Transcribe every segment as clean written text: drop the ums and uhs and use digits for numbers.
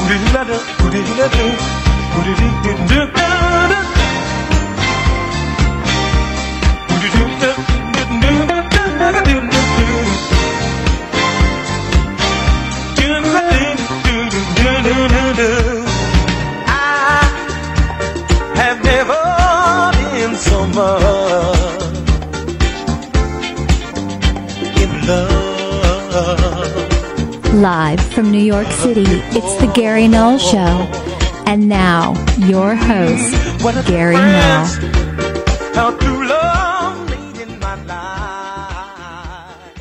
have never been so much in love. Live from New York City, it's the Gary Null Show. And now, your host, Gary Null. How true love made in my life.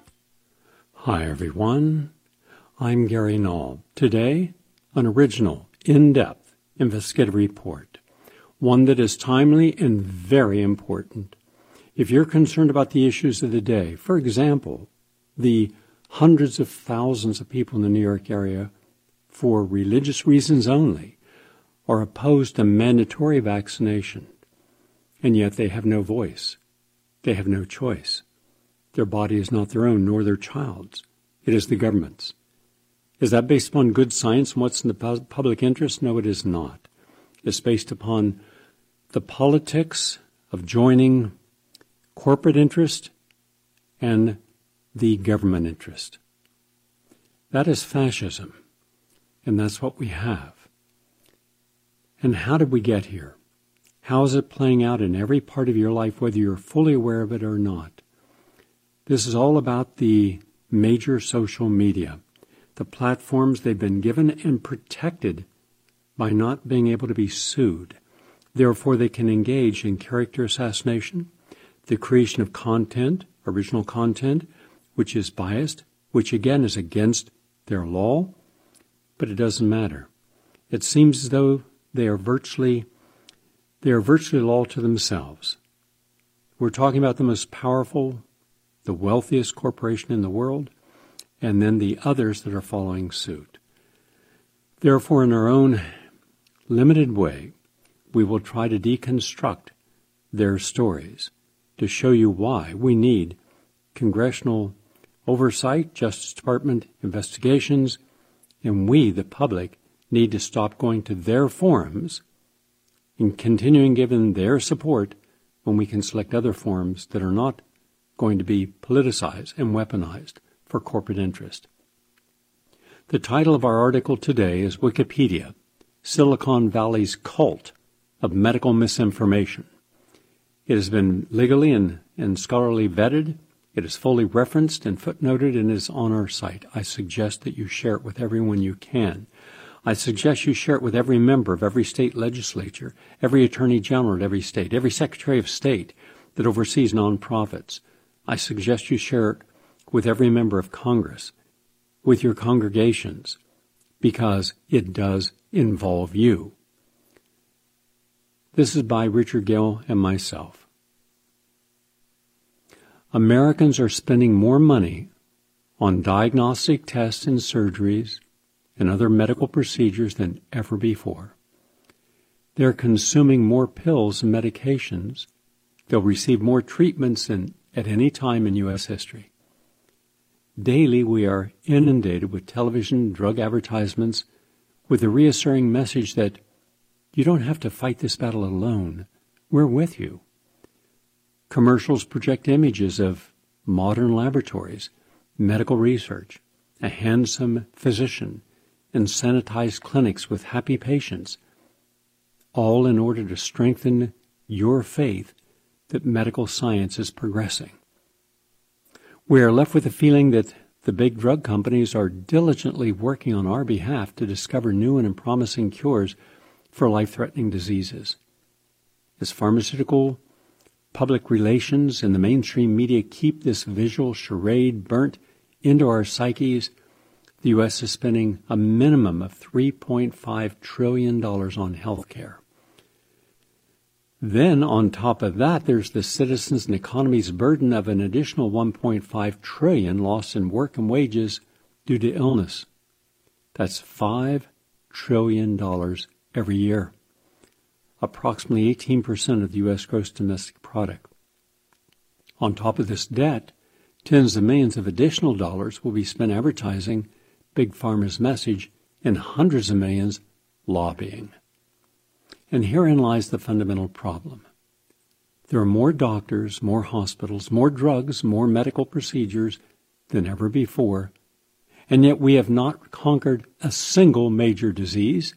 Hi, everyone. I'm Gary Null. Today, an original, in-depth investigative report. One that is timely and very important. If you're concerned about the issues of the day, for example, the hundreds of thousands of people in the New York area, for religious reasons only, are opposed to mandatory vaccination, and yet they have no voice. They have no choice. Their body is not their own, nor their child's. It is the government's. Is that based upon good science and what's in the public interest? No, it is not. It's based upon the politics of joining corporate interest and the government interest. That is fascism, and that's what we have. And how did we get here? How is it playing out in every part of your life, whether you're fully aware of it or not? This is all about the major social media, the platforms they've been given and protected by not being able to be sued. Therefore, they can engage in character assassination, the creation of content, original content, which is biased, which again is against their law, but it doesn't matter. It seems as though they are virtually law to themselves. We're talking about the most powerful, the wealthiest corporation in the world, and then the others that are following suit. Therefore, in our own limited way, we will try to deconstruct their stories to show you why we need congressional oversight, Justice Department investigations, and we, the public, need to stop going to their forums and continuing giving their support when we can select other forums that are not going to be politicized and weaponized for corporate interest. The title of our article today is Wikipedia, Silicon Valley's Cult of Medical Misinformation. It has been legally and scholarly vetted. It is fully referenced and footnoted and is on our site. I suggest that you share it with everyone you can. I suggest you share it with every member of every state legislature, every attorney general at every state, every secretary of state that oversees nonprofits. I suggest you share it with every member of Congress, with your congregations, because it does involve you. This is by Richard Gale and myself. Americans are spending more money on diagnostic tests and surgeries and other medical procedures than ever before. They're consuming more pills and medications. They'll receive more treatments than at any time in U.S. history. Daily, we are inundated with television drug advertisements with the reassuring message that you don't have to fight this battle alone. We're with you. Commercials project images of modern laboratories, medical research, a handsome physician, and sanitized clinics with happy patients, all in order to strengthen your faith that medical science is progressing. We are left with the feeling that the big drug companies are diligently working on our behalf to discover new and promising cures for life-threatening diseases. As pharmaceutical, public relations, and the mainstream media keep this visual charade burnt into our psyches, the U.S. is spending a minimum of $3.5 trillion on health care. Then, on top of that, there's the citizens and economy's burden of an additional $1.5 trillion lost in work and wages due to illness. That's $5 trillion every year, approximately 18% of the U.S. gross domestic product. On top of this debt, tens of millions of additional dollars will be spent advertising Big Pharma's message and hundreds of millions lobbying. And herein lies the fundamental problem. There are more doctors, more hospitals, more drugs, more medical procedures than ever before, and yet we have not conquered a single major disease,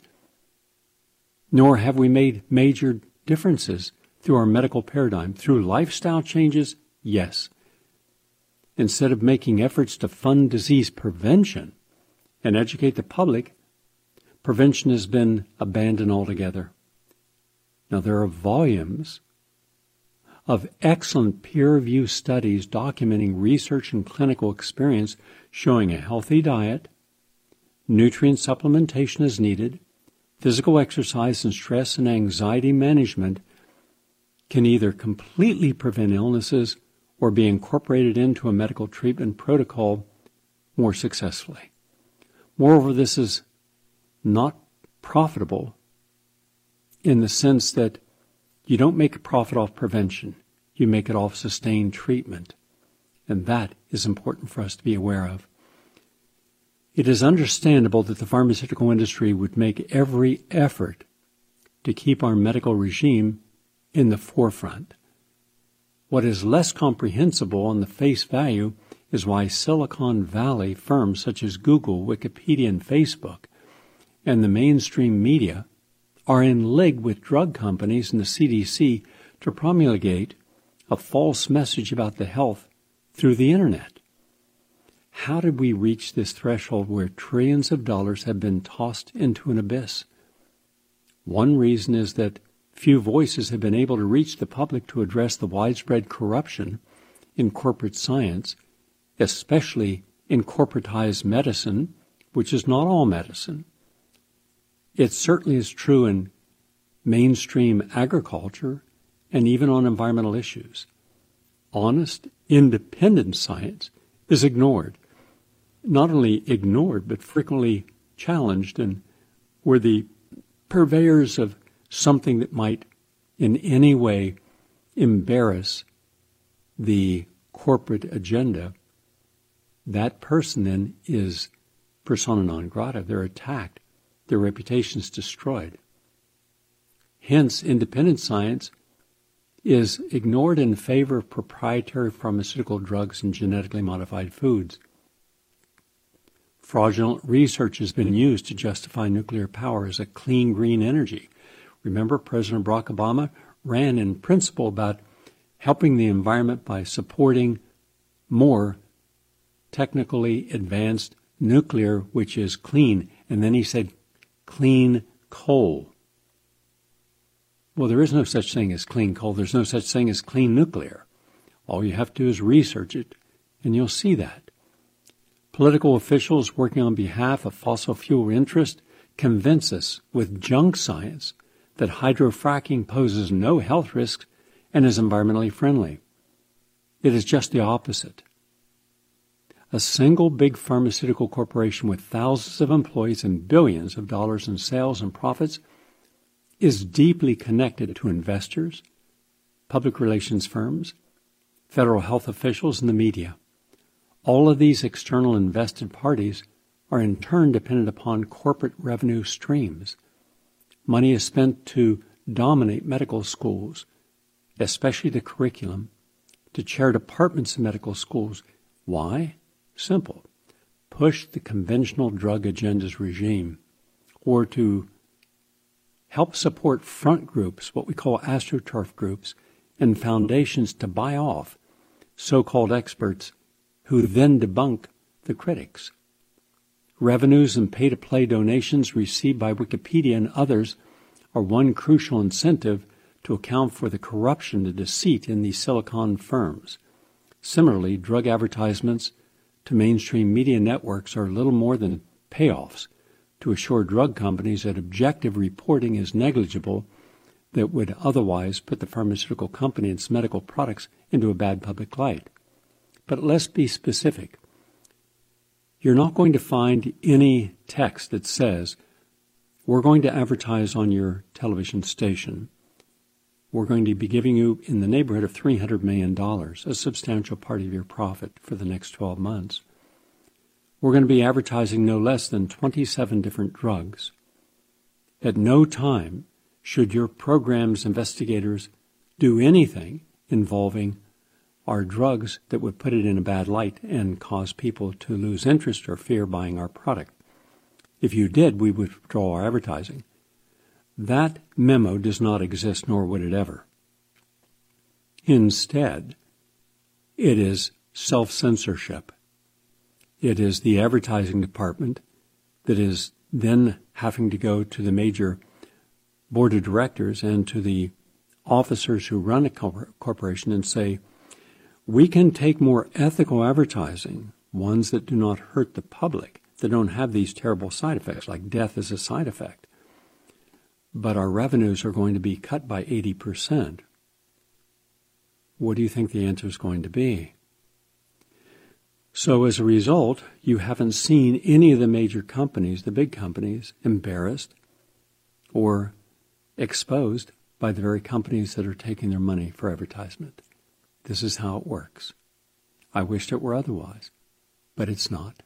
nor have we made major differences through our medical paradigm. Through lifestyle changes, yes. Instead of making efforts to fund disease prevention and educate the public, prevention has been abandoned altogether. Now, there are volumes of excellent peer-reviewed studies documenting research and clinical experience showing a healthy diet, nutrient supplementation is needed, physical exercise, and stress and anxiety management can either completely prevent illnesses or be incorporated into a medical treatment protocol more successfully. Moreover, this is not profitable in the sense that you don't make a profit off prevention. You make it off sustained treatment. And that is important for us to be aware of. It is understandable that the pharmaceutical industry would make every effort to keep our medical regime in the forefront. What is less comprehensible on the face value is why Silicon Valley firms such as Google, Wikipedia, and Facebook, and the mainstream media are in league with drug companies and the CDC to promulgate a false message about the health through the internet. How did we reach this threshold where trillions of dollars have been tossed into an abyss? One reason is that few voices have been able to reach the public to address the widespread corruption in corporate science, especially in corporatized medicine, which is not all medicine. It certainly is true in mainstream agriculture and even on environmental issues. Honest, independent science is ignored. Not only ignored, but frequently challenged, and where the purveyors of something that might in any way embarrass the corporate agenda, that person then is persona non grata. They're attacked. Their reputation is destroyed. Hence, independent science is ignored in favor of proprietary pharmaceutical drugs and genetically modified foods. Fraudulent research has been used to justify nuclear power as a clean, green energy. Remember, President Barack Obama ran in principle about helping the environment by supporting more technically advanced nuclear, which is clean. And then he said, clean coal. Well, there is no such thing as clean coal. There's no such thing as clean nuclear. All you have to do is research it, and you'll see that. Political officials working on behalf of fossil fuel interests convince us with junk science that hydrofracking poses no health risks and is environmentally friendly. It is just the opposite. A single big pharmaceutical corporation with thousands of employees and billions of dollars in sales and profits is deeply connected to investors, public relations firms, federal health officials, and the media. All of these external invested parties are in turn dependent upon corporate revenue streams. Money is spent to dominate medical schools, especially the curriculum, to chair departments in medical schools. Why? Simple. Push the conventional drug agenda's regime, or to help support front groups, what we call astroturf groups, and foundations to buy off so-called experts who then debunk the critics. Revenues and pay-to-play donations received by Wikipedia and others are one crucial incentive to account for the corruption and deceit in these silicon firms. Similarly, drug advertisements to mainstream media networks are little more than payoffs to assure drug companies that objective reporting is negligible that would otherwise put the pharmaceutical company and its medical products into a bad public light. But let's be specific. You're not going to find any text that says, we're going to advertise on your television station. We're going to be giving you in the neighborhood of $300 million, a substantial part of your profit for the next 12 months. we're going to be advertising no less than 27 different drugs. At no time should your program's investigators do anything involving our drugs that would put it in a bad light and cause people to lose interest or fear buying our product. If you did, we would withdraw our advertising. That memo does not exist, nor would it ever. Instead, it is self-censorship. It is the advertising department that is then having to go to the major board of directors and to the officers who run a corporation and say, we can take more ethical advertising, ones that do not hurt the public, that don't have these terrible side effects, like death as a side effect. But our revenues are going to be cut by 80%. What do you think the answer is going to be? So as a result, you haven't seen any of the major companies, the big companies, embarrassed or exposed by the very companies that are taking their money for advertisement. This is how it works. I wished it were otherwise, but it's not.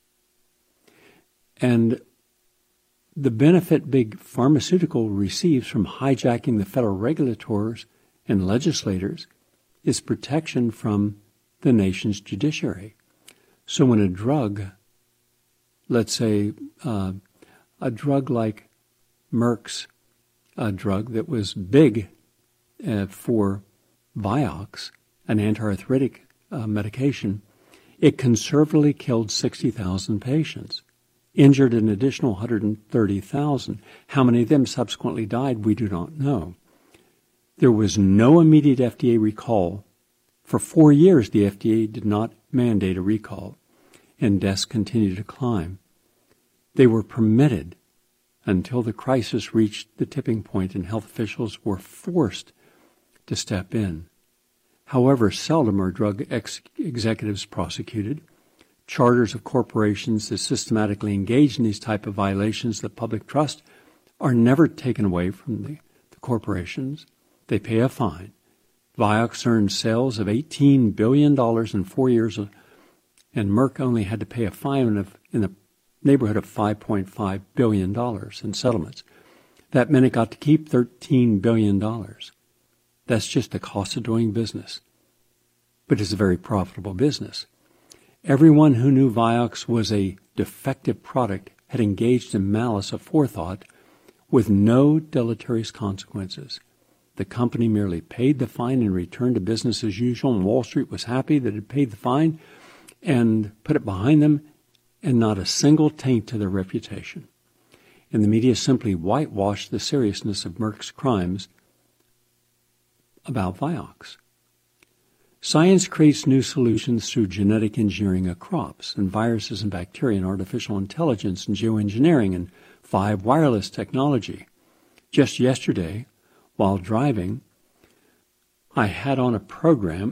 And the benefit big pharmaceutical receives from hijacking the federal regulators and legislators is protection from the nation's judiciary. So when a drug, let's say a drug like Merck's, a drug that was big for Vioxx, an antiarthritic medication, it conservatively killed 60,000 patients, injured an additional 130,000. How many of them subsequently died, we do not know. There was no immediate FDA recall. For 4 years, the FDA did not mandate a recall, and deaths continued to climb. They were permitted until the crisis reached the tipping point and health officials were forced to step in. However, seldom are drug executives prosecuted. Charters of corporations that systematically engage in these type of violations of public trust are never taken away from the corporations. They pay a fine. Vioxx earned sales of $18 billion in 4 years, and Merck only had to pay a fine in the neighborhood of $5.5 billion in settlements. That meant it got to keep $13 billion. That's just the cost of doing business. But it's a very profitable business. Everyone who knew Vioxx was a defective product had engaged in malice aforethought with no deleterious consequences. The company merely paid the fine and returned to business as usual, and Wall Street was happy that it had paid the fine and put it behind them, and not a single taint to their reputation. And the media simply whitewashed the seriousness of Merck's crimes about Vioxx. Science creates new solutions through genetic engineering of crops and viruses and bacteria and artificial intelligence and geoengineering and 5G wireless technology. Just yesterday, while driving, I had on a program,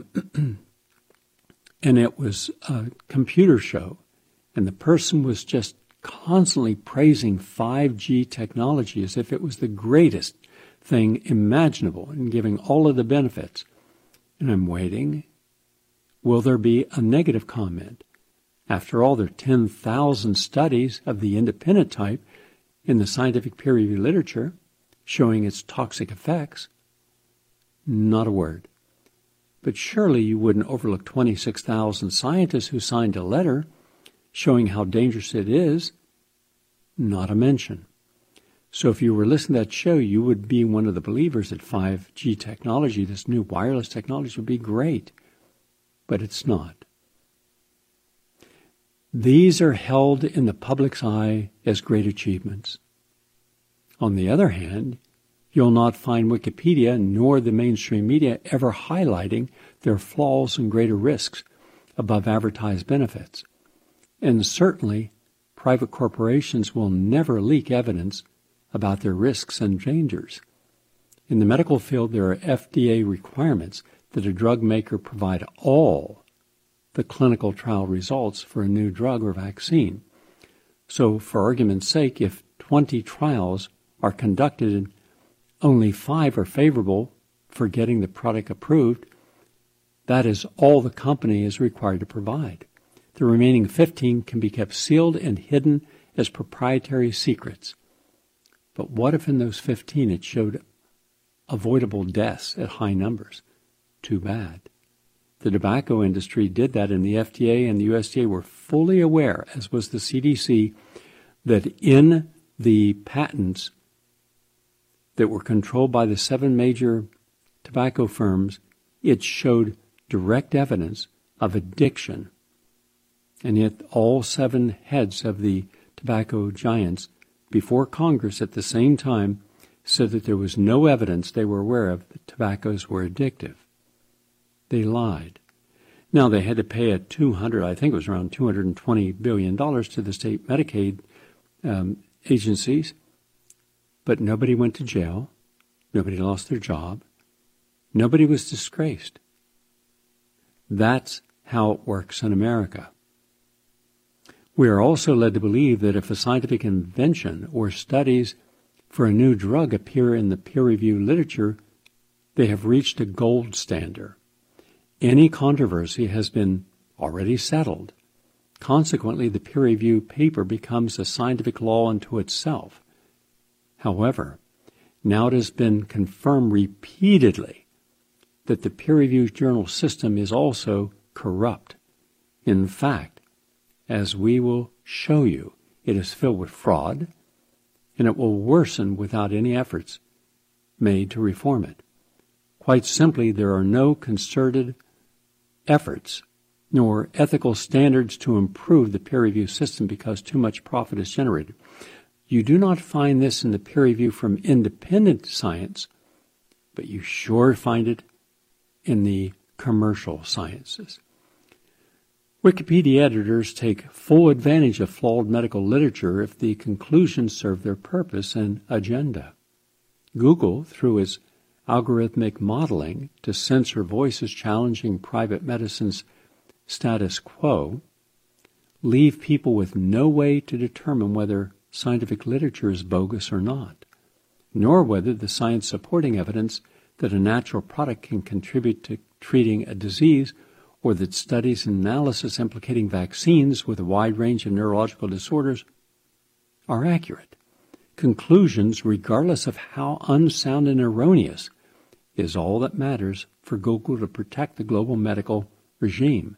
and it was a computer show, and the person was just constantly praising 5G technology as if it was the greatest thing imaginable and giving all of the benefits. And I'm waiting. Will there be a negative comment? After all, there are 10,000 studies of the independent type in the scientific peer-reviewed literature showing its toxic effects. Not a word. But surely you wouldn't overlook 26,000 scientists who signed a letter showing how dangerous it is. Not a mention. So if you were listening to that show, you would be one of the believers that 5G technology, this new wireless technology, would be great. But it's not. These are held in the public's eye as great achievements. On the other hand, you'll not find Wikipedia nor the mainstream media ever highlighting their flaws and greater risks above advertised benefits. And certainly, private corporations will never leak evidence about their risks and dangers. In the medical field, there are FDA requirements that a drug maker provide all the clinical trial results for a new drug or vaccine. So, for argument's sake, if 20 trials are conducted and only 5 are favorable for getting the product approved, that is all the company is required to provide. The remaining 15 can be kept sealed and hidden as proprietary secrets. But what if in those 15 it showed avoidable deaths at high numbers? Too bad. The tobacco industry did that, and the FDA and the USDA were fully aware, as was the CDC, that in the patents that were controlled by the 7 major tobacco firms, it showed direct evidence of addiction. And yet all 7 heads of the tobacco giants before Congress at the same time said that there was no evidence they were aware of that tobaccos were addictive. They lied. Now, they had to pay I think it was around $220 billion to the state Medicaid agencies, but nobody went to jail. Nobody lost their job. Nobody was disgraced. That's how it works in America. We are also led to believe that if a scientific invention or studies for a new drug appear in the peer-reviewed literature, they have reached a gold standard. Any controversy has been already settled. Consequently, the peer-reviewed paper becomes a scientific law unto itself. However, now it has been confirmed repeatedly that the peer-reviewed journal system is also corrupt. In fact, as we will show you, it is filled with fraud, and it will worsen without any efforts made to reform it. Quite simply, there are no concerted efforts nor ethical standards to improve the peer review system because too much profit is generated. You do not find this in the peer review from independent science, but you sure find it in the commercial sciences. Wikipedia editors take full advantage of flawed medical literature if the conclusions serve their purpose and agenda. Google, through its algorithmic modeling to censor voices challenging private medicine's status quo, leave people with no way to determine whether scientific literature is bogus or not, nor whether the science supporting evidence that a natural product can contribute to treating a disease or that studies and analysis implicating vaccines with a wide range of neurological disorders are accurate. Conclusions, regardless of how unsound and erroneous, is all that matters for Google to protect the global medical regime.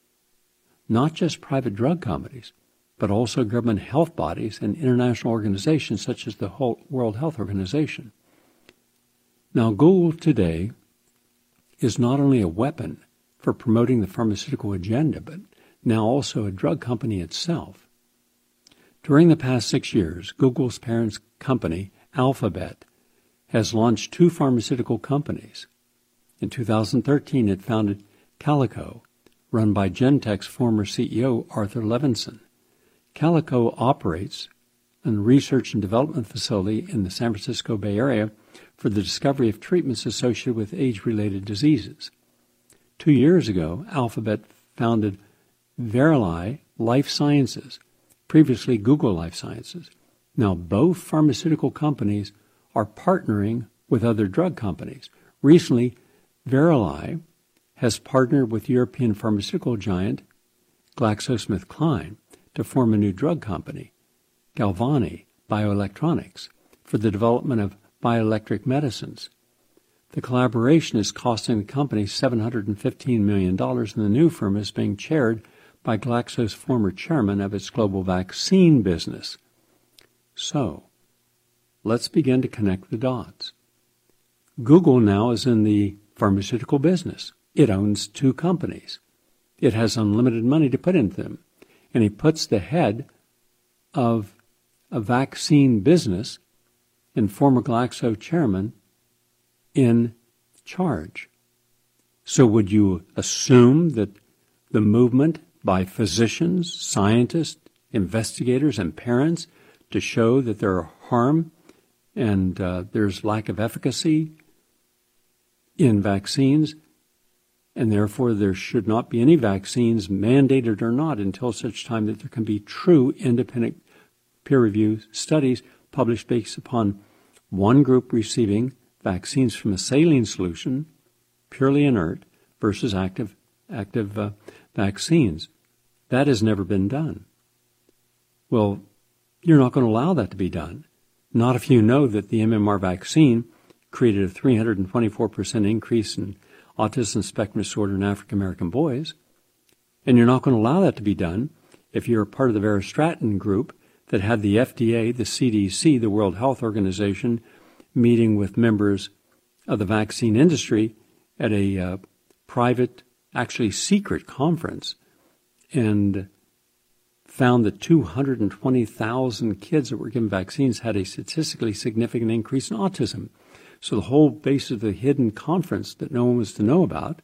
Not just private drug companies, but also government health bodies and international organizations such as the World Health Organization. Now, Google today is not only a weapon for promoting the pharmaceutical agenda, but now also a drug company itself. During the past 6 years, Google's parent company, Alphabet, has launched 2 pharmaceutical companies. In 2013, it founded Calico, run by Genentech's former CEO, Arthur Levinson. Calico operates a research and development facility in the San Francisco Bay Area for the discovery of treatments associated with age-related diseases. 2 years ago, Alphabet founded Verily Life Sciences, previously Google Life Sciences. Now, both pharmaceutical companies are partnering with other drug companies. Recently, Verily has partnered with European pharmaceutical giant GlaxoSmithKline to form a new drug company, Galvani Bioelectronics, for the development of bioelectric medicines. The collaboration is costing the company $715 million, and the new firm is being chaired by Glaxo's former chairman of its global vaccine business. So, let's begin to connect the dots. Google now is in the pharmaceutical business. It owns 2 companies. It has unlimited money to put into them. And he puts the head of a vaccine business and former Glaxo chairman in charge. So would you assume that the movement by physicians, scientists, investigators, and parents to show that there are harm and there's lack of efficacy in vaccines, and therefore there should not be any vaccines, mandated or not, until such time that there can be true independent peer-reviewed studies published based upon one group receiving vaccines from a saline solution, purely inert, versus active vaccines. That has never been done. Well, you're not going to allow that to be done. Not if you know that the MMR vaccine created a 324% increase in autism spectrum disorder in African American boys. And you're not going to allow that to be done if you're a part of the Vera Stratton group that had the FDA, the CDC, the World Health Organization, meeting with members of the vaccine industry at a private, actually secret conference, and found that 220,000 kids that were given vaccines had a statistically significant increase in autism. So the whole basis of the hidden conference that no one was to know about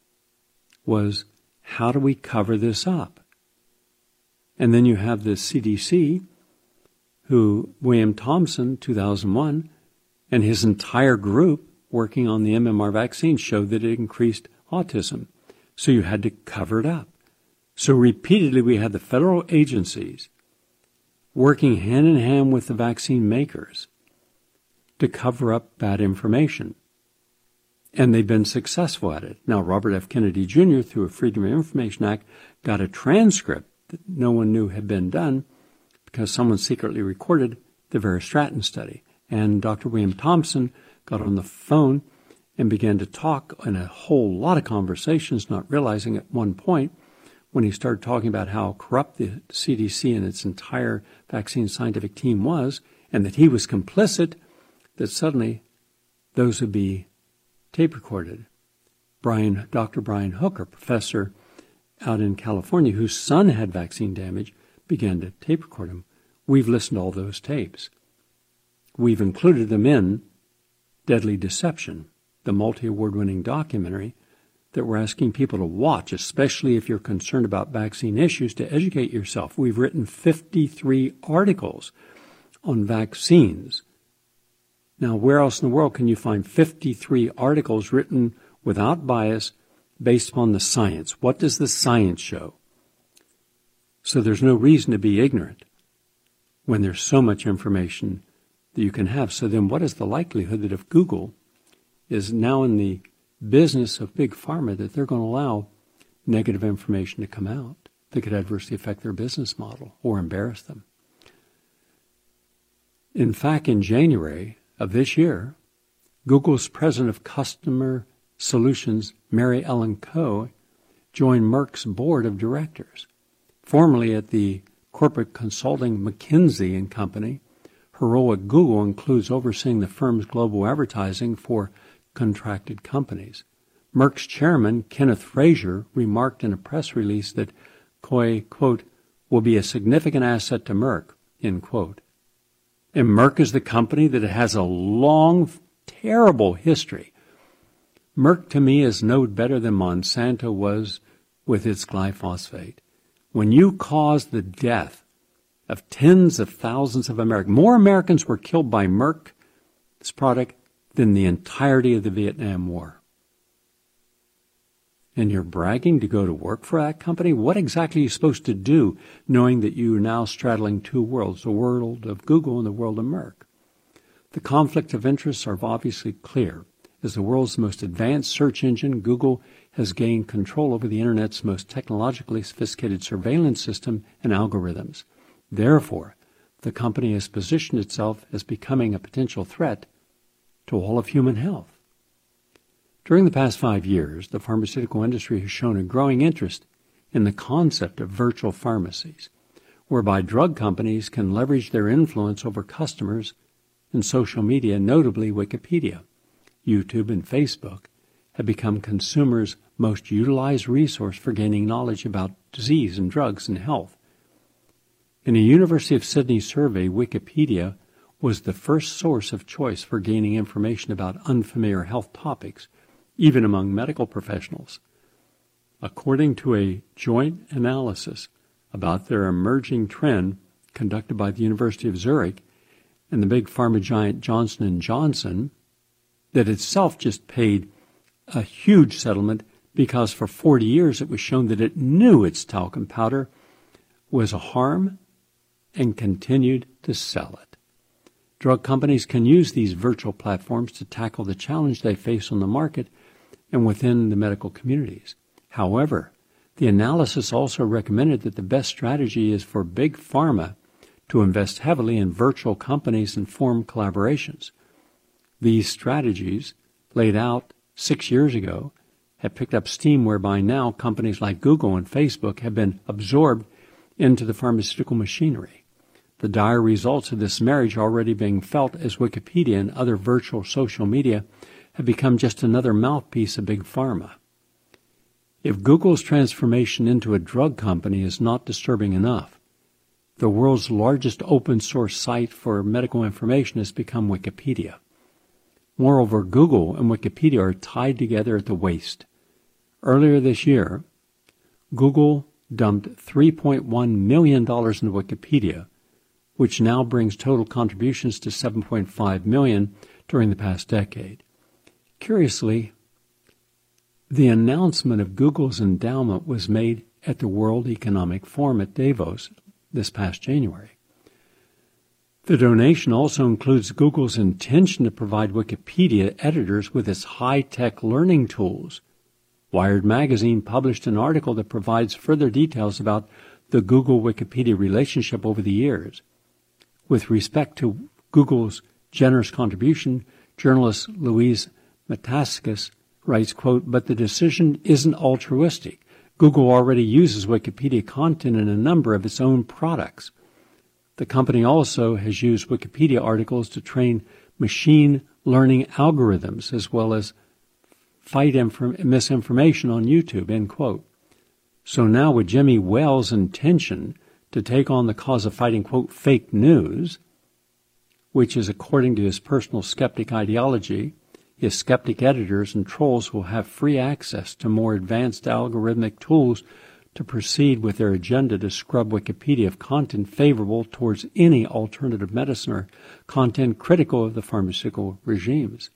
was, how do we cover this up? And then you have the CDC, who William Thompson, 2001, and his entire group working on the MMR vaccine showed that it increased autism. So you had to cover it up. So repeatedly we had the federal agencies working hand in hand with the vaccine makers to cover up bad information. And they've been successful at it. Now, Robert F. Kennedy Jr., through a Freedom of Information Act, got a transcript that no one knew had been done because someone secretly recorded the Vera Stratton study. And Dr. William Thompson got on the phone and began to talk in a whole lot of conversations, not realizing at one point when he started talking about how corrupt the CDC and its entire vaccine scientific team was, and that he was complicit, that suddenly those would be tape recorded. Dr. Brian Hooker, professor out in California, whose son had vaccine damage, began to tape record him. We've listened to all those tapes. We've included them in Deadly Deception, the multi-award-winning documentary that we're asking people to watch, especially if you're concerned about vaccine issues, to educate yourself. We've written 53 articles on vaccines. Now, where else in the world can you find 53 articles written without bias based upon the science? What does the science show? So there's no reason to be ignorant when there's so much information that you can have. So then what is the likelihood that if Google is now in the business of big pharma, that they're going to allow negative information to come out that could adversely affect their business model or embarrass them? In fact, in January of this year, Google's president of customer solutions, Mary Ellen Coe, joined Merck's board of directors. Formerly at the corporate consulting McKinsey & Company, her role at Google includes overseeing the firm's global advertising for contracted companies. Merck's chairman, Kenneth Frazier, remarked in a press release that Coe, quote, will be a significant asset to Merck, end quote. And Merck is the company that has a long, terrible history. Merck, to me, is no better than Monsanto was with its glyphosate. When you cause the death of tens of thousands of Americans, more Americans were killed by Merck's product than the entirety of the Vietnam War. And you're bragging to go to work for that company? What exactly are you supposed to do, knowing that you are now straddling two worlds, the world of Google and the world of Merck? The conflict of interests are obviously clear. As the world's most advanced search engine, Google has gained control over the Internet's most technologically sophisticated surveillance system and algorithms. Therefore, the company has positioned itself as becoming a potential threat to all of human health. During the past 5 years, the pharmaceutical industry has shown a growing interest in the concept of virtual pharmacies, whereby drug companies can leverage their influence over customers in social media, notably Wikipedia. YouTube and Facebook have become consumers' most utilized resource for gaining knowledge about disease and drugs and health. In a University of Sydney survey, Wikipedia was the first source of choice for gaining information about unfamiliar health topics, even among medical professionals. According to a joint analysis about their emerging trend conducted by the University of Zurich and the big pharma giant Johnson & Johnson, that itself just paid a huge settlement because for 40 years it was shown that it knew its talcum powder was a harm and continued to sell it. Drug companies can use these virtual platforms to tackle the challenge they face on the market and within the medical communities. However, The analysis also recommended that the best strategy is for big pharma to invest heavily in virtual companies and form collaborations. These strategies, laid out 6 years ago, have picked up steam, whereby now companies like Google and Facebook have been absorbed into the pharmaceutical machinery. The dire results of this marriage are already being felt as Wikipedia and other virtual social media have become just another mouthpiece of big pharma. If Google's transformation into a drug company is not disturbing enough, the world's largest open-source site for medical information has become Wikipedia. Moreover, Google and Wikipedia are tied together at the waist. Earlier this year, Google dumped $3.1 million into Wikipedia, which now brings total contributions to $7.5 million during the past decade. Curiously, the announcement of Google's endowment was made at the World Economic Forum at Davos this past January. The donation also includes Google's intention to provide Wikipedia editors with its high-tech learning tools. Wired magazine published an article that provides further details about the Google-Wikipedia relationship over the years. With respect to Google's generous contribution, journalist Louise Metaxas writes, quote, "But the decision isn't altruistic. Google already uses Wikipedia content in a number of its own products. The company also has used Wikipedia articles to train machine learning algorithms as well as fight misinformation on YouTube," end quote. So now with Jimmy Wales' intention to take on the cause of fighting, quote, fake news, which is according to his personal skeptic ideology, his skeptic editors and trolls will have free access to more advanced algorithmic tools to proceed with their agenda to scrub Wikipedia of content favorable towards any alternative medicine or content critical of the pharmaceutical regimes.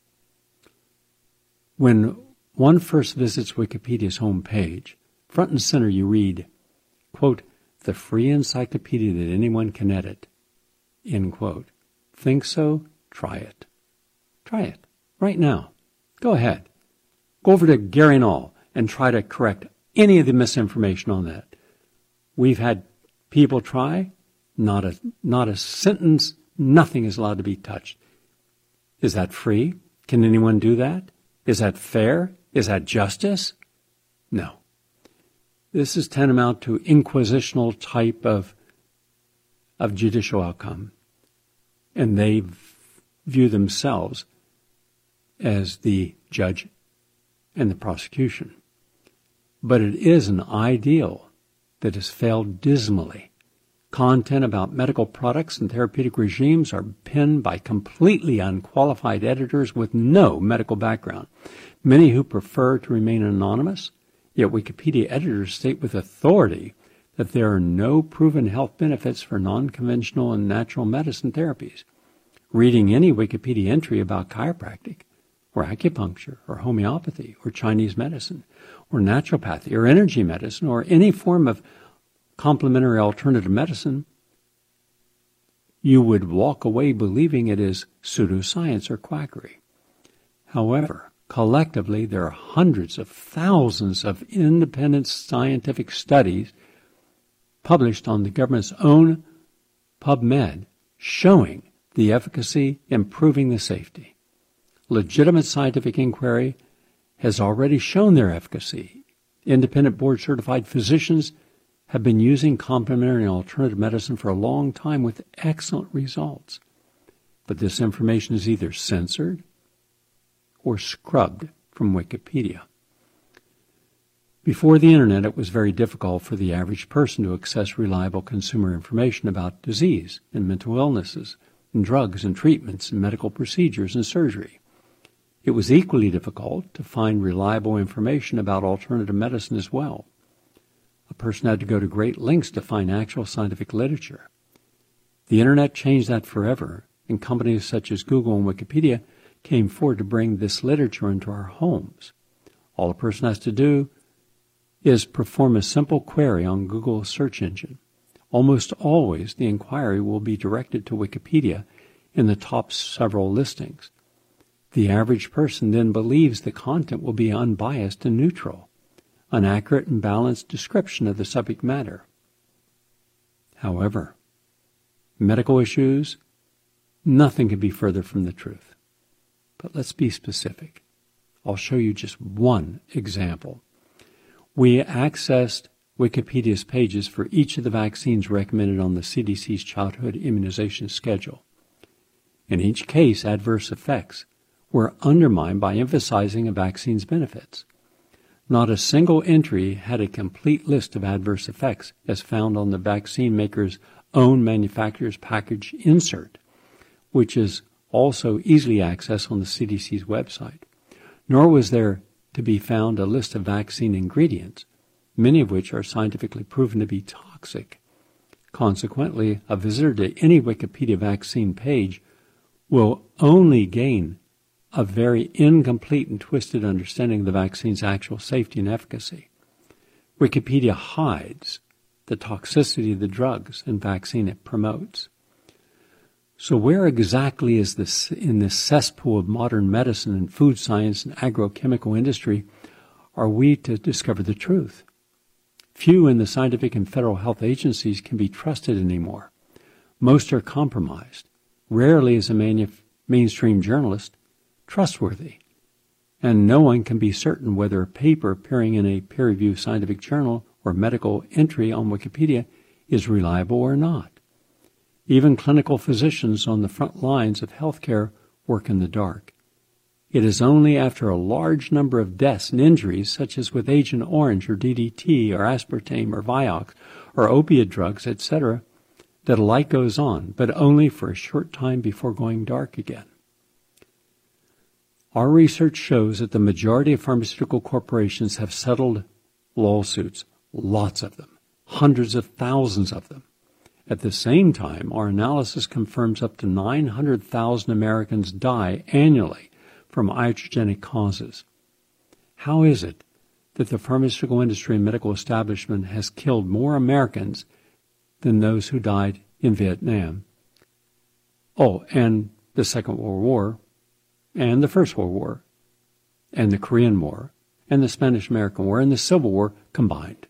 When one first visits Wikipedia's homepage, front and center you read, quote, "the free encyclopedia that anyone can edit," end quote. Think so? Try it. Try it. Right now. Go ahead. Go over to Gary Null and try to correct any of the misinformation on that. We've had people try, not a sentence, nothing is allowed to be touched. Is that free? Can anyone do that? Is that fair? Is that justice? No. This is tantamount to inquisitional type of judicial outcome. And they view themselves as the judge and the prosecution. But it is an ideal that has failed dismally. Content about medical products and therapeutic regimes are penned by completely unqualified editors with no medical background, many who prefer to remain anonymous, yet Wikipedia editors state with authority that there are no proven health benefits for non-conventional and natural medicine therapies. Reading any Wikipedia entry about chiropractic, or acupuncture, or homeopathy, or Chinese medicine, or naturopathy, or energy medicine, or any form of complementary alternative medicine, you would walk away believing it is pseudoscience or quackery. However, collectively, there are hundreds of thousands of independent scientific studies published on the government's own PubMed showing the efficacy, improving the safety. Legitimate scientific inquiry has already shown their efficacy. Independent board-certified physicians have been using complementary and alternative medicine for a long time with excellent results. But this information is either censored or scrubbed from Wikipedia. Before the Internet, it was very difficult for the average person to access reliable consumer information about disease and mental illnesses and drugs and treatments and medical procedures and surgery. It was equally difficult to find reliable information about alternative medicine as well. A person had to go to great lengths to find actual scientific literature. The Internet changed that forever, and companies such as Google and Wikipedia came forward to bring this literature into our homes. All a person has to do is perform a simple query on Google's search engine. Almost always the inquiry will be directed to Wikipedia in the top several listings. The average person then believes the content will be unbiased and neutral. an accurate and balanced description of the subject matter. However, medical issues, nothing could be further from the truth. But let's be specific. I'll show you just one example. We accessed Wikipedia's pages for each of the vaccines recommended on the CDC's childhood immunization schedule. In each case, adverse effects were undermined by emphasizing a vaccine's benefits. Not a single entry had a complete list of adverse effects as found on the vaccine maker's own manufacturer's package insert, which is also easily accessed on the CDC's website. Nor was there to be found a list of vaccine ingredients, many of which are scientifically proven to be toxic. Consequently, a visitor to any Wikipedia vaccine page will only gain a very incomplete and twisted understanding of the vaccine's actual safety and efficacy. Wikipedia hides the toxicity of the drugs and vaccine it promotes. So where exactly is this in this cesspool of modern medicine and food science and agrochemical industry are we to discover the truth? Few in the scientific and federal health agencies can be trusted anymore. Most are compromised. Rarely is a mainstream journalist trustworthy, and no one can be certain whether a paper appearing in a peer-reviewed scientific journal or medical entry on Wikipedia is reliable or not. Even clinical physicians on the front lines of healthcare work in the dark. It is only after a large number of deaths and injuries, such as with Agent Orange or DDT or aspartame or Vioxx or opiate drugs, etc., that a light goes on, but only for a short time before going dark again. Our research shows that the majority of pharmaceutical corporations have settled lawsuits, lots of them, hundreds of thousands of them. At the same time, our analysis confirms up to 900,000 Americans die annually from iatrogenic causes. How is it that the pharmaceutical industry and medical establishment has killed more Americans than those who died in Vietnam? Oh, and the Second World War, and the First World War, and the Korean War, and the Spanish-American War, and the Civil War combined.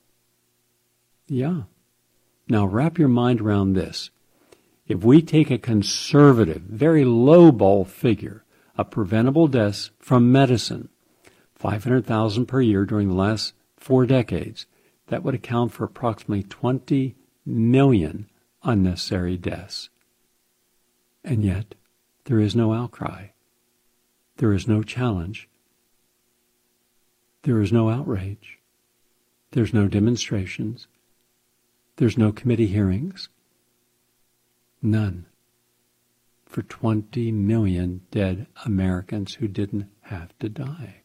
Yeah. Now wrap your mind around this. If we take a conservative, very low-ball figure of preventable deaths from medicine, 500,000 per year during the last 4 decades, that would account for approximately 20 million unnecessary deaths. And yet, there is no outcry. There is no challenge. There is no outrage. There's no demonstrations. There's no committee hearings. None. For 20 million dead Americans who didn't have to die.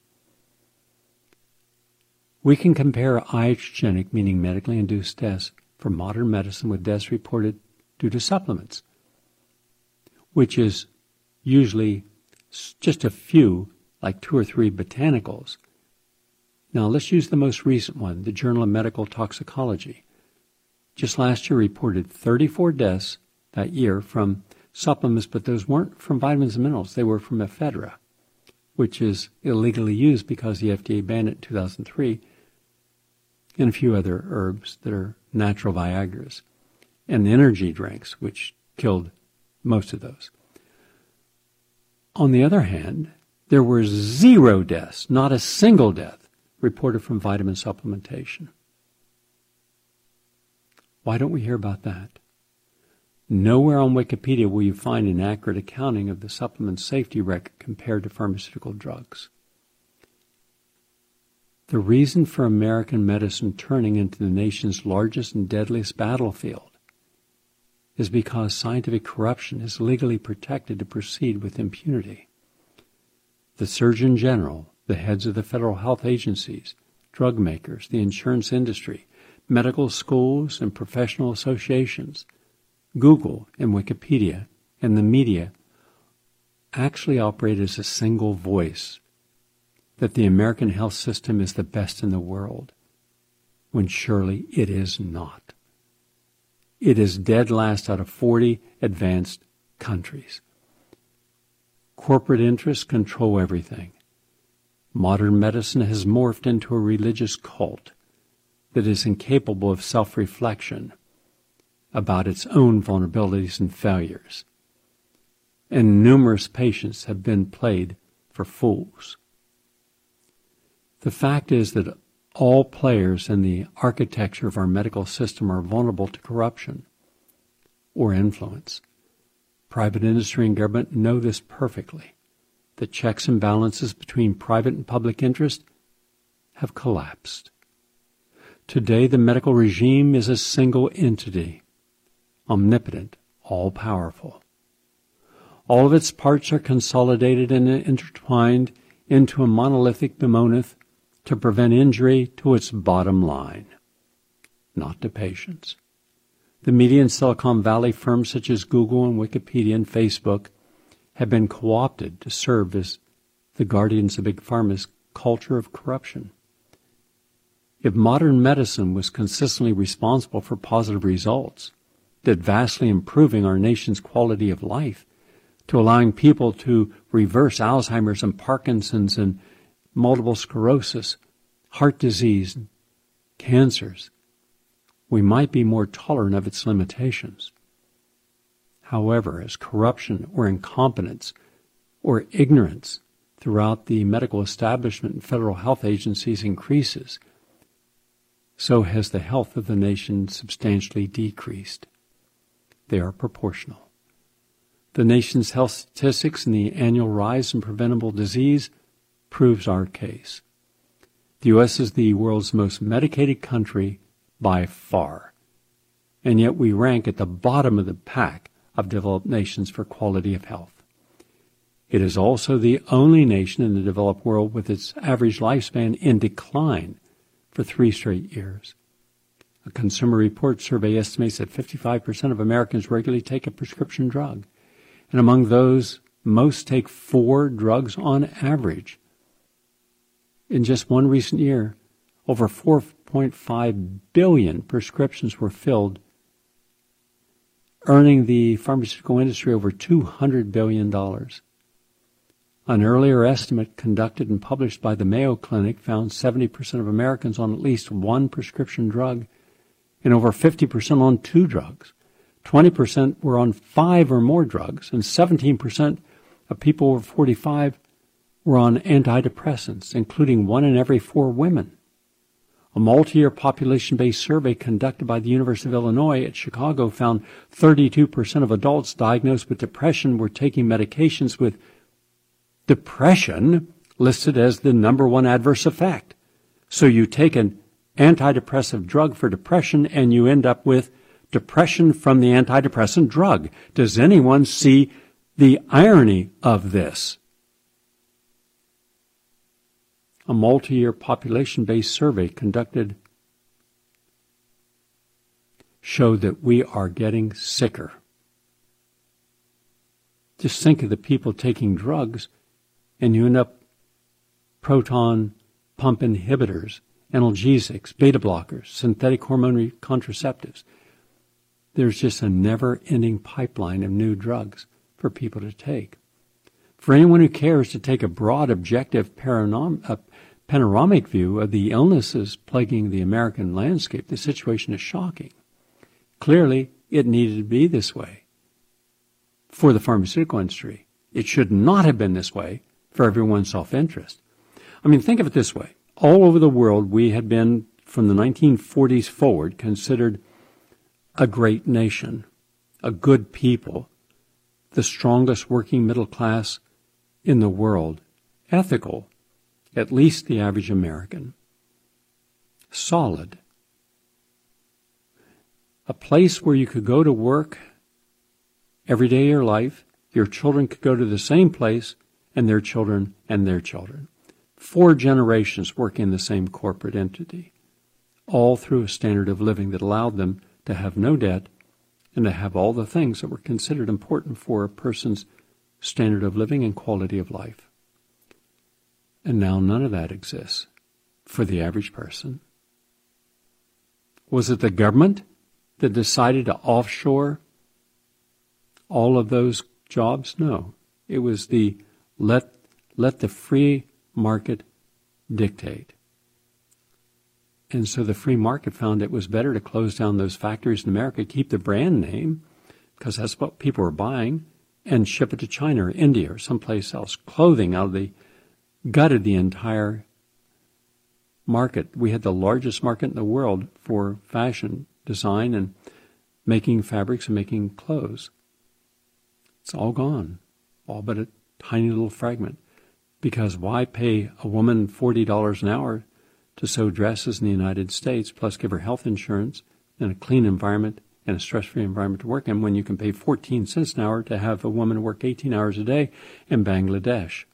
We can compare iatrogenic, meaning medically induced deaths, for modern medicine with deaths reported due to supplements, which is usually just a few, like 2 or 3 botanicals. Now let's use the most recent one, the Journal of Medical Toxicology. Just last year reported 34 deaths that year from supplements, but those weren't from vitamins and minerals. They were from ephedra, which is illegally used because the FDA banned it in 2003, and a few other herbs that are natural Viagras, and energy drinks, which killed most of those. On the other hand, there were 0 deaths, not a single death, reported from vitamin supplementation. Why don't we hear about that? Nowhere on Wikipedia will you find an accurate accounting of the supplement safety record compared to pharmaceutical drugs. The reason for American medicine turning into the nation's largest and deadliest battlefield is because scientific corruption is legally protected to proceed with impunity. The Surgeon General, the heads of the federal health agencies, drug makers, the insurance industry, medical schools and professional associations, Google and Wikipedia, and the media actually operate as a single voice that the American health system is the best in the world, when surely it is not. It is dead last out of 40 advanced countries. Corporate interests control everything. Modern medicine has morphed into a religious cult that is incapable of self-reflection about its own vulnerabilities and failures. And numerous patients have been played for fools. The fact is that all players in the architecture of our medical system are vulnerable to corruption or influence. Private industry and government know this perfectly. The checks and balances between private and public interest have collapsed. Today, the medical regime is a single entity, omnipotent, all-powerful. All of its parts are consolidated and intertwined into a monolithic behemoth to prevent injury to its bottom line, not to patients. The media and Silicon Valley firms such as Google and Wikipedia and Facebook have been co-opted to serve as the guardians of Big Pharma's culture of corruption. If modern medicine was consistently responsible for positive results, that vastly improving our nation's quality of life, to allowing people to reverse Alzheimer's and Parkinson's and multiple sclerosis, heart disease, cancers, we might be more tolerant of its limitations. However, as corruption or incompetence or ignorance throughout the medical establishment and federal health agencies increases, so has the health of the nation substantially decreased. They are proportional. The nation's health statistics and the annual rise in preventable disease proves our case. The U.S. is the world's most medicated country by far, and yet we rank at the bottom of the pack of developed nations for quality of health. It is also the only nation in the developed world with its average lifespan in decline for 3 straight years. A Consumer Reports survey estimates that 55% of Americans regularly take a prescription drug, and among those, most take 4 drugs on average. In just one recent year, over 4.5 billion prescriptions were filled, earning the pharmaceutical industry over $200 billion. An earlier estimate conducted and published by the Mayo Clinic found 70% of Americans on at least 1 prescription drug and over 50% on 2 drugs. 20% were on 5 or more drugs, and 17% of people over 45 were on antidepressants, including 1 in every 4 women. A multi-year population-based survey conducted by the University of Illinois at Chicago found 32% of adults diagnosed with depression were taking medications with depression listed as the number 1 adverse effect. So you take an antidepressive drug for depression and you end up with depression from the antidepressant drug. Does anyone see the irony of this? A multi-year population-based survey conducted showed that we are getting sicker. Just think of the people taking drugs, and you end up proton pump inhibitors, analgesics, beta blockers, synthetic hormone contraceptives. There's just a never-ending pipeline of new drugs for people to take. For anyone who cares to take a broad, objective, panoramic view of the illnesses plaguing the American landscape, the situation is shocking. Clearly, it needed to be this way for the pharmaceutical industry. It should not have been this way for everyone's self-interest. I mean, think of it this way. All over the world, we had been, from the 1940s forward, considered a great nation, a good people, the strongest working middle class in the world, ethical, at least the average American, solid, a place where you could go to work every day of your life, your children could go to the same place, and their children and their children. 4 generations working in the same corporate entity, all through a standard of living that allowed them to have no debt and to have all the things that were considered important for a person's standard of living and quality of life. And now none of that exists for the average person. Was it the government that decided to offshore all of those jobs? No. It was the let the free market dictate. And so the free market found it was better to close down those factories in America, keep the brand name, because that's what people were buying, and ship it to China or India or someplace else. Clothing gutted the entire market. We had the largest market in the world for fashion design and making fabrics and making clothes. It's all gone, all but a tiny little fragment. Because why pay a woman $40 an hour to sew dresses in the United States, plus give her health insurance and a clean environment and a stress-free environment to work in, when you can pay 14 cents an hour to have a woman work 18 hours a day in Bangladesh?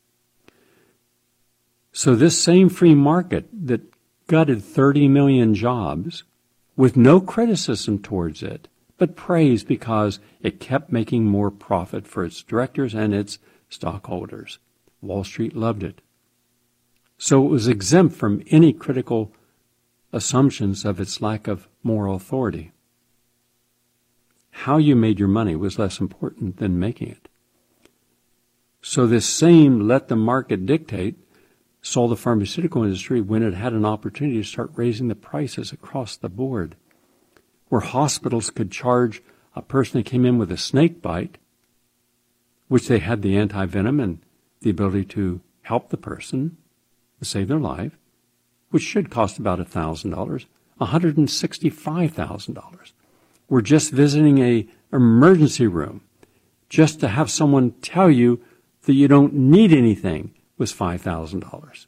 So this same free market that gutted 30 million jobs with no criticism towards it, but praise because it kept making more profit for its directors and its stockholders. Wall Street loved it. So it was exempt from any critical assumptions of its lack of moral authority. How you made your money was less important than making it. So this same let the market dictate saw the pharmaceutical industry when it had an opportunity to start raising the prices across the board, where hospitals could charge a person that came in with a snake bite, which they had the anti-venom and the ability to help the person save their life, which should cost about $1,000, $165,000. We're just visiting an emergency room just to have someone tell you that you don't need anything was $5,000.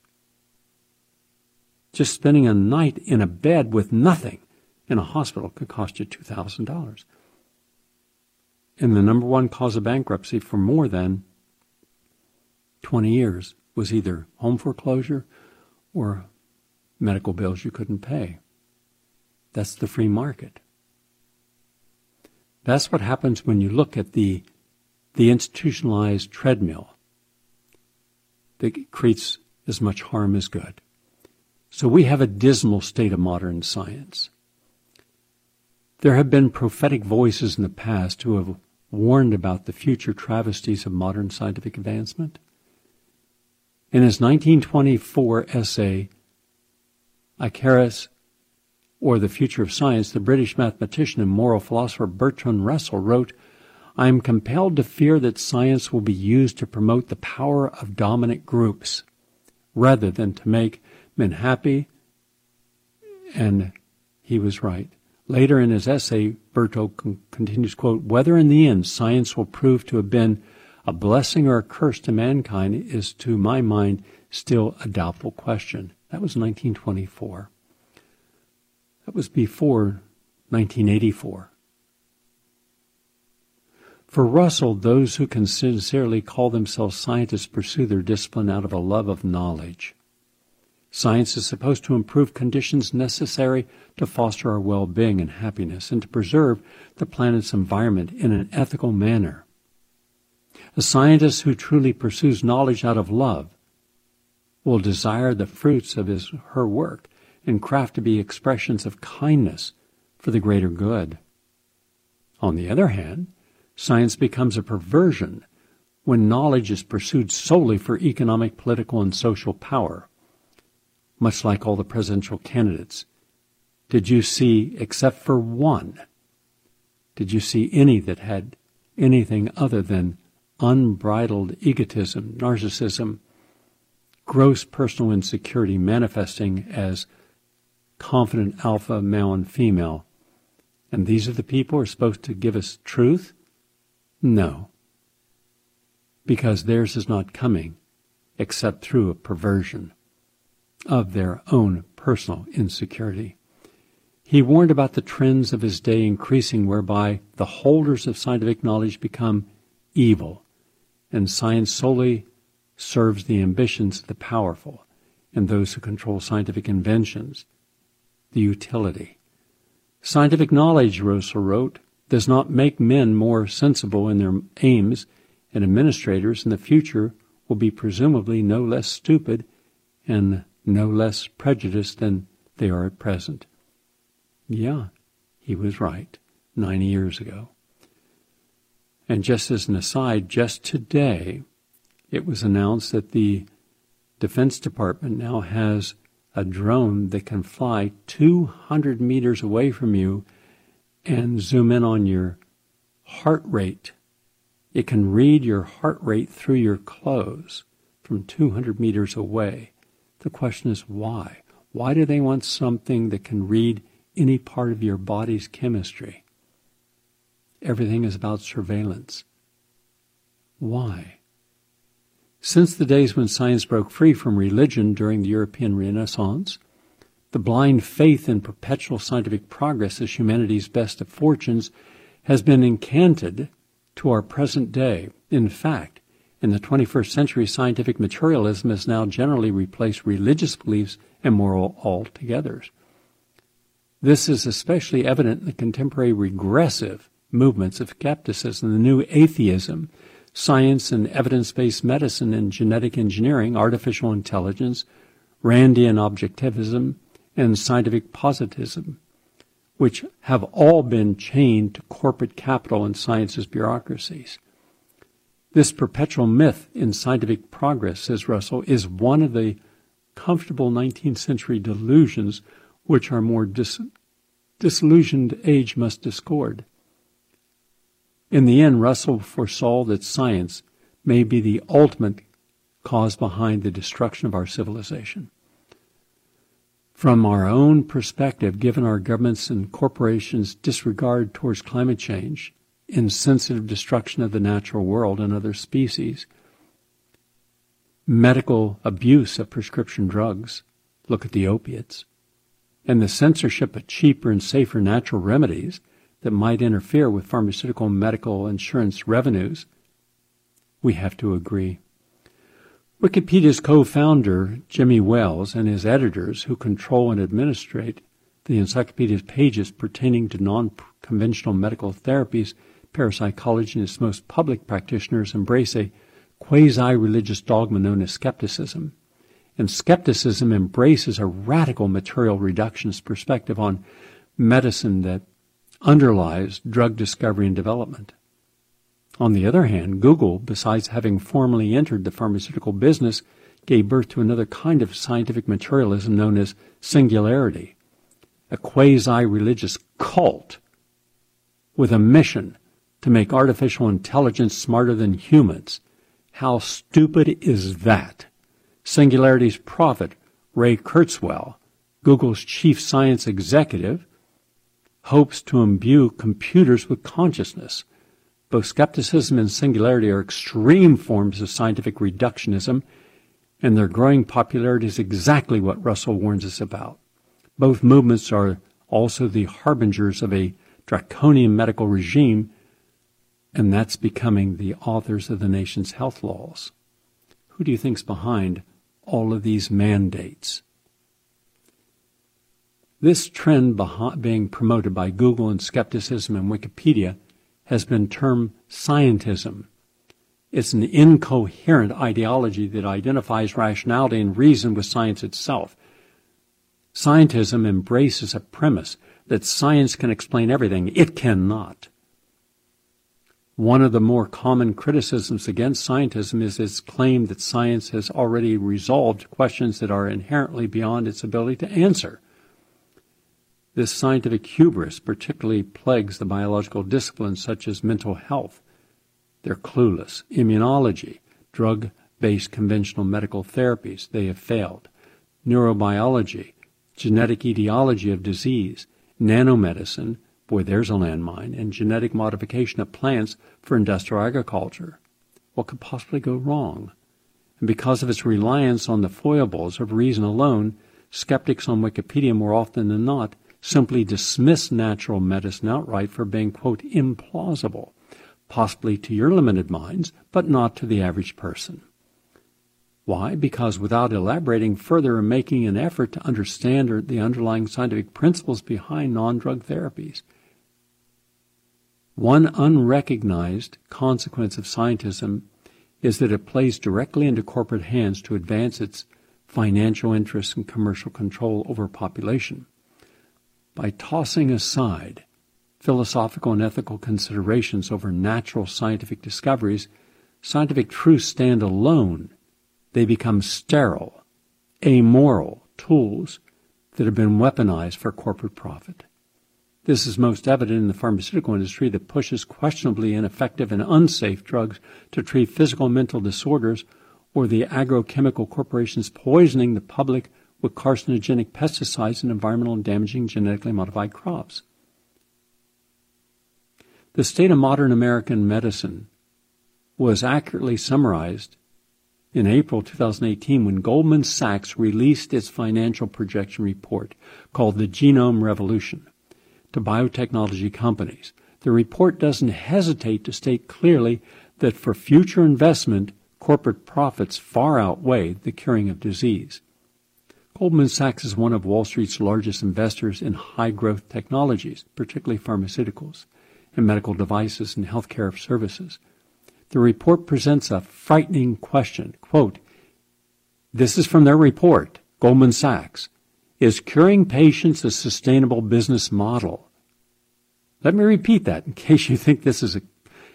Just spending a night in a bed with nothing in a hospital could cost you $2,000. And the number one cause of bankruptcy for more than 20 years was either home foreclosure or medical bills you couldn't pay. That's the free market. That's what happens when you look at the institutionalized treadmill that creates as much harm as good. So we have a dismal state of modern science. There have been prophetic voices in the past who have warned about the future travesties of modern scientific advancement. In his 1924 essay, Icarus, or the Future of Science, the British mathematician and moral philosopher Bertrand Russell wrote, "I am compelled to fear that science will be used to promote the power of dominant groups, rather than to make men happy," and he was right. Later in his essay, Berthold continues, quote, "Whether in the end science will prove to have been a blessing or a curse to mankind is, to my mind, still a doubtful question." That was 1924. That was before 1984. For Russell, those who can sincerely call themselves scientists pursue their discipline out of a love of knowledge. Science is supposed to improve conditions necessary to foster our well-being and happiness and to preserve the planet's environment in an ethical manner. A scientist who truly pursues knowledge out of love will desire the fruits of his or her work and craft to be expressions of kindness for the greater good. On the other hand, science becomes a perversion when knowledge is pursued solely for economic, political, and social power, much like all the presidential candidates. Did you see, except for one, did you see any that had anything other than unbridled egotism, narcissism, gross personal insecurity manifesting as confident alpha male and female? And these are the people who are supposed to give us truth? No. Because theirs is not coming except through a perversion of their own personal insecurity. He warned about the trends of his day increasing whereby the holders of scientific knowledge become evil, and science solely serves the ambitions of the powerful and those who control scientific inventions, the utility. Scientific knowledge, Russell wrote, does not make men more sensible in their aims, and administrators in the future will be presumably no less stupid and no less prejudiced than they are at present. Yeah, he was right 90 years ago. And just as an aside, just today it was announced that the Defense Department now has a drone that can fly 200 meters away from you and zoom in on your heart rate. It can read your heart rate through your clothes from 200 meters away. The question is why? Why do they want something that can read any part of your body's chemistry? Everything is about surveillance. Why? Since the days when science broke free from religion during the European Renaissance, the blind faith in perpetual scientific progress as humanity's best of fortunes has been incanted to our present day. In fact, in the 21st century, scientific materialism has now generally replaced religious beliefs and moral altogether. This is especially evident in the contemporary regressive movements of skepticism, the new atheism, science and evidence-based medicine and genetic engineering, artificial intelligence, Randian objectivism, and scientific positivism, which have all been chained to corporate capital and science's bureaucracies. This perpetual myth in scientific progress, says Russell, is one of the comfortable 19th century delusions which our more disillusioned age must discord. In the end, Russell foresaw that science may be the ultimate cause behind the destruction of our civilization. From our own perspective, given our governments and corporations' disregard towards climate change, insensitive destruction of the natural world and other species, medical abuse of prescription drugs, look at the opiates, and the censorship of cheaper and safer natural remedies that might interfere with pharmaceutical and medical insurance revenues, we have to agree. Wikipedia's co-founder, Jimmy Wales, and his editors, who control and administrate the encyclopedia's pages pertaining to non-conventional medical therapies, parapsychology, and its most public practitioners embrace a quasi-religious dogma known as skepticism. And skepticism embraces a radical material reductionist perspective on medicine that underlies drug discovery and development. On the other hand, Google, besides having formally entered the pharmaceutical business, gave birth to another kind of scientific materialism known as singularity, a quasi-religious cult with a mission to make artificial intelligence smarter than humans. How stupid is that? Singularity's prophet, Ray Kurzweil, Google's chief science executive, hopes to imbue computers with consciousness. Both skepticism and singularity are extreme forms of scientific reductionism, and their growing popularity is exactly what Russell warns us about. Both movements are also the harbingers of a draconian medical regime, and that's becoming the authors of the nation's health laws. Who do you think's behind all of these mandates? This trend being promoted by Google and skepticism and Wikipedia has been termed scientism. It's an incoherent ideology that identifies rationality and reason with science itself. Scientism embraces a premise that science can explain everything. It cannot. One of the more common criticisms against scientism is its claim that science has already resolved questions that are inherently beyond its ability to answer. This scientific hubris particularly plagues the biological disciplines such as mental health. They're clueless. Immunology, drug-based conventional medical therapies, they have failed. Neurobiology, genetic etiology of disease, nanomedicine, boy, there's a landmine, and genetic modification of plants for industrial agriculture. What could possibly go wrong? And because of its reliance on the foibles of reason alone, skeptics on Wikipedia more often than not simply dismiss natural medicine outright for being, quote, implausible, possibly to your limited minds, but not to the average person. Why? Because without elaborating further and making an effort to understand the underlying scientific principles behind non-drug therapies. One unrecognized consequence of scientism is that it plays directly into corporate hands to advance its financial interests and commercial control over population. By tossing aside philosophical and ethical considerations over natural scientific discoveries, scientific truths stand alone They become sterile, amoral tools that have been weaponized for corporate profit. This is most evident in the pharmaceutical industry that pushes questionably ineffective and unsafe drugs to treat physical and mental disorders, or the agrochemical corporations poisoning the public with carcinogenic pesticides and environmental and damaging genetically modified crops. The state of modern American medicine was accurately summarized in April 2018 when Goldman Sachs released its financial projection report called The Genome Revolution to biotechnology companies. The report doesn't hesitate to state clearly that for future investment, corporate profits far outweigh the curing of disease. Goldman Sachs is one of Wall Street's largest investors in high-growth technologies, particularly pharmaceuticals, and medical devices and healthcare services. The report presents a frightening question. Quote, this is from their report, Goldman Sachs. Is curing patients a sustainable business model? Let me repeat that in case you think this is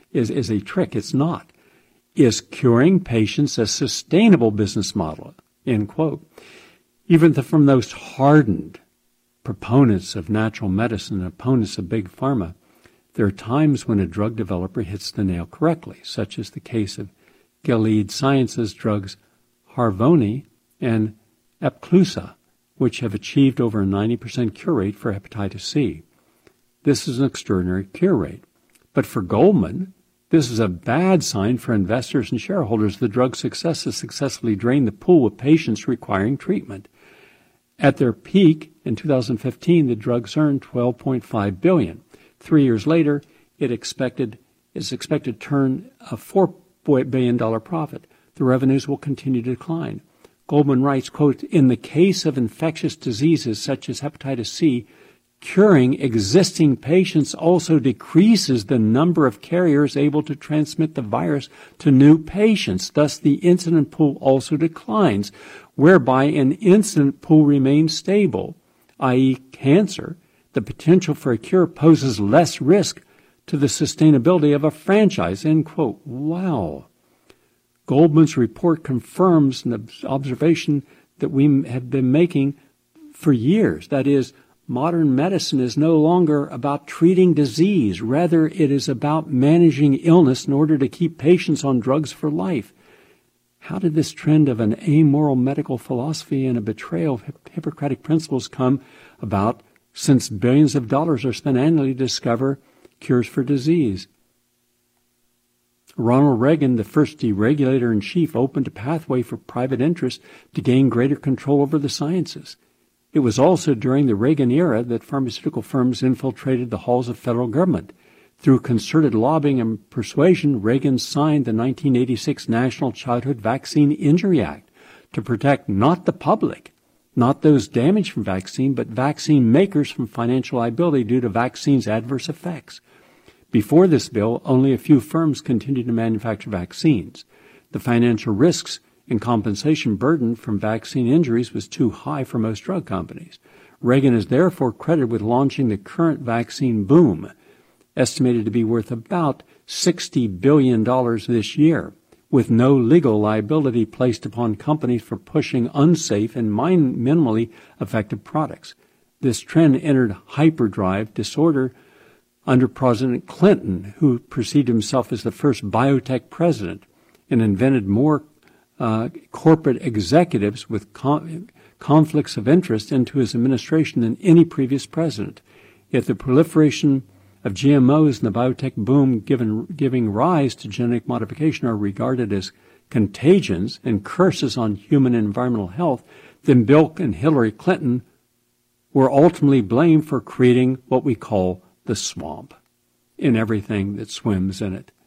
a trick. It's not. Is curing patients a sustainable business model? End quote. Even from those hardened proponents of natural medicine and opponents of big pharma, there are times when a drug developer hits the nail correctly, such as the case of Gilead Sciences drugs Harvoni and Epclusa, which have achieved over a 90% cure rate for hepatitis C. This is an extraordinary cure rate. But for Goldman, this is a bad sign for investors and shareholders. The drug's success has successfully drained the pool of patients requiring treatment. At their peak in 2015, the drugs earned $12.5 billion. 3 years later, is expected to turn a $4 billion profit. The revenues will continue to decline. Goldman writes, quote, in the case of infectious diseases such as hepatitis C, curing existing patients also decreases the number of carriers able to transmit the virus to new patients. Thus, the incident pool also declines, whereby an incident pool remains stable, i.e. cancer. The potential for a cure poses less risk to the sustainability of a franchise, end quote. Wow. Goldman's report confirms an observation that we have been making for years. That is, modern medicine is no longer about treating disease. Rather, it is about managing illness in order to keep patients on drugs for life. How did this trend of an amoral medical philosophy and a betrayal of Hippocratic principles come about, since billions of dollars are spent annually to discover cures for disease? Ronald Reagan, the first deregulator-in-chief, opened a pathway for private interests to gain greater control over the sciences. It was also during the Reagan era that pharmaceutical firms infiltrated the halls of federal government. Through concerted lobbying and persuasion, Reagan signed the 1986 National Childhood Vaccine Injury Act to protect not the public, not those damaged from vaccine, but vaccine makers from financial liability due to vaccines' adverse effects. Before this bill, only a few firms continued to manufacture vaccines. The financial risks and compensation burden from vaccine injuries was too high for most drug companies. Reagan is therefore credited with launching the current vaccine boom, estimated to be worth about $60 billion this year, with no legal liability placed upon companies for pushing unsafe and minimally effective products. This trend entered hyperdrive disorder under President Clinton, who perceived himself as the first biotech president and invented more corporate executives with conflicts of interest into his administration than any previous president. Yet the proliferation of GMOs and the biotech boom giving rise to genetic modification are regarded as contagions and curses on human and environmental health, then Bill and Hillary Clinton were ultimately blamed for creating what we call the swamp in everything that swims in it.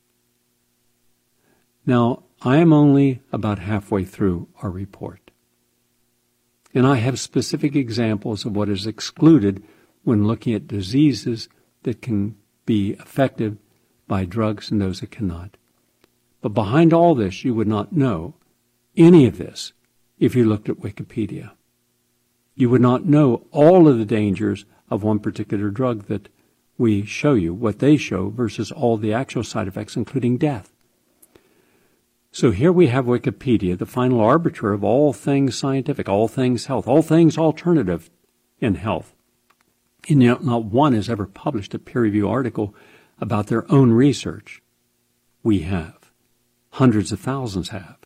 Now, I am only about halfway through our report, and I have specific examples of what is excluded when looking at diseases that can be effective by drugs and those that cannot. But behind all this, you would not know any of this if you looked at Wikipedia. You would not know all of the dangers of one particular drug that we show you, what they show, versus all the actual side effects, including death. So here we have Wikipedia, the final arbiter of all things scientific, all things health, all things alternative in health. And yet not one has ever published a peer-reviewed article about their own research. We have. Hundreds of thousands have.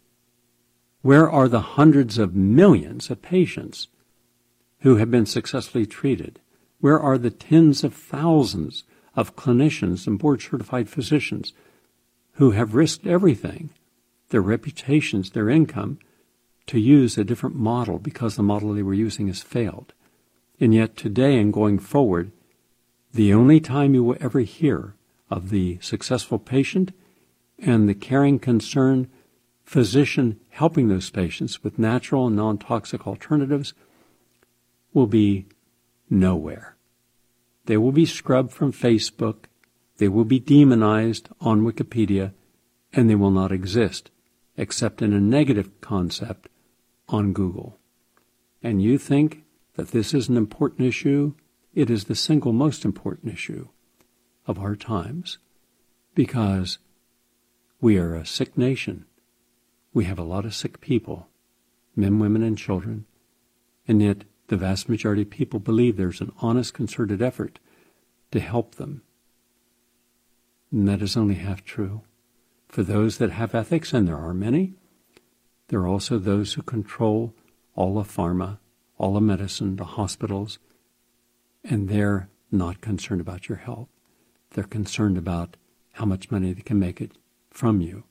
Where are the hundreds of millions of patients who have been successfully treated? Where are the tens of thousands of clinicians and board-certified physicians who have risked everything, their reputations, their income, to use a different model because the model they were using has failed? And yet today and going forward, the only time you will ever hear of the successful patient and the caring, concerned physician helping those patients with natural and non-toxic alternatives will be nowhere. They will be scrubbed from Facebook, they will be demonized on Wikipedia, and they will not exist except in a negative concept on Google. And you think that this is an important issue? It is the single most important issue of our times, because we are a sick nation. We have a lot of sick people, men, women, and children, and yet the vast majority of people believe there's an honest, concerted effort to help them. And that is only half true. For those that have ethics, and there are many, there are also those who control all of pharma, all of medicine, the hospitals, and they're not concerned about your health. They're concerned about how much money they can make it from you.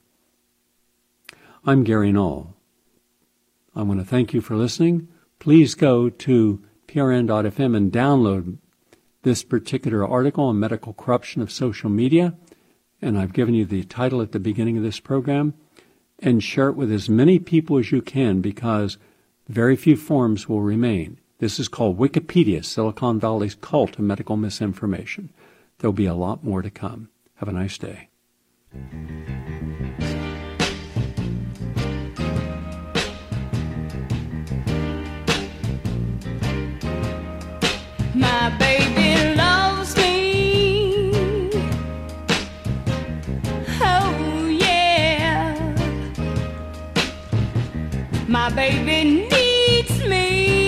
I'm Gary Null. I want to thank you for listening. Please go to prn.fm and download this particular article on medical corruption of social media. And I've given you the title at the beginning of this program. And share it with as many people as you can, because very few forums will remain. This is called Wikipedia, Silicon Valley's cult of medical misinformation. There'll be a lot more to come. Have a nice day. My baby loves me. Oh, yeah. My baby needs me.